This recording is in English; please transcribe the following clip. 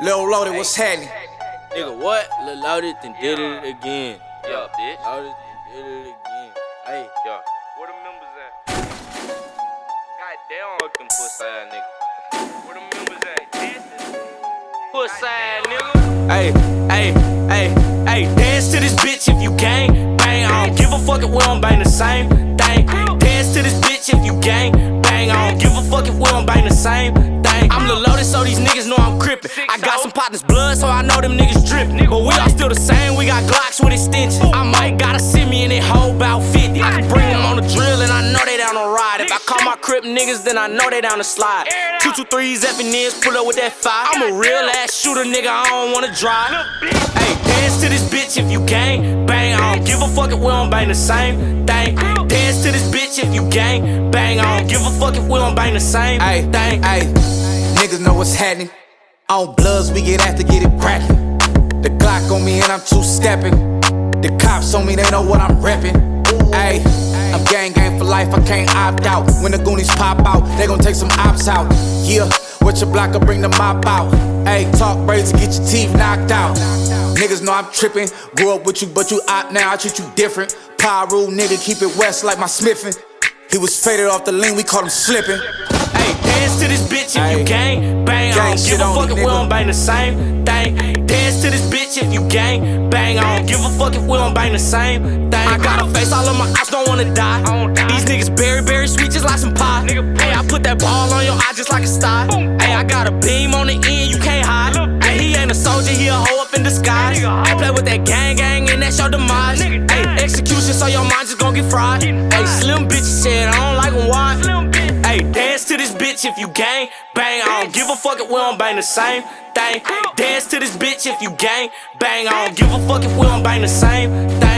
Lil Loaded, what's happening? Nigga, what? Lil Loaded then did it again. Yeah, bitch. Loaded then did it again. Hey, Yeah. Where the members at? Goddamn, fuck them pussy ass niggas. Where the members at? Dancing? Pussy ass nigga. Hey, dance to this bitch if you gang. Bang, I don't give a fuck if we don't bang the same thing. Dance to this bitch if you gang. Bang, I don't give a fuck if we don't bang the same thing. I'm Lil Loaded, so these niggas know I'm crippin'. I got some partners' blood, so I know them niggas drippin'. But we all still the same, we got Glocks with extensions. I might gotta send me in that hoe about 50. I can bring them on the drill, and I know they down to ride. If I call my crip niggas, then I know they down to slide. 223s, FNs, pull up with that fire. I'm a real ass shooter, nigga, I don't wanna drive. Hey, dance to this bitch if you gang. Bang, I don't give a fuck if we don't bang the same thing. Dance to this bitch if you gang. Bang, I don't give a fuck if we don't bang the same thing. Niggas know what's happening. On Bloods, we get after get it crackin'. The Glock on me and I'm two-stepping. The cops on me, they know what I'm reppin'. Ayy, I'm gang for life, I can't opt out. When the Goonies pop out, they gon' take some ops out. Yeah, with your block, I bring the mop out. Ayy, talk braids to get your teeth knocked out. Niggas know I'm trippin'. Grew up with you, but you out now, I treat you different. Power rule, nigga, keep it west like my Smithin'. He was faded off the lean, we caught him slippin'. Hey, dance to this bitch if you gang. Bang, I don't give a fuck if we don't bang the same thing. Dance to this bitch if you gang. Bang, I don't give a fuck if we don't bang the same thing. I got a face, all of my ops don't wanna die. These niggas berry sweet just like some pie. Hey, I put that ball on your eye just like a star. Hey, I got a beam on the end, you can't hide. Hey, he ain't a soldier, he a hoe up in disguise. I play with that gang and that's your demise. Hey, execution so your mind just gon' get fried. Hey, slim bitches said I don't like them wide. Hey, dance to this bitch if you gang. Bang, I don't give a fuck if we don't bang the same thing. Dance to this bitch if you gang. Bang, I don't give a fuck if we don't bang the same thing.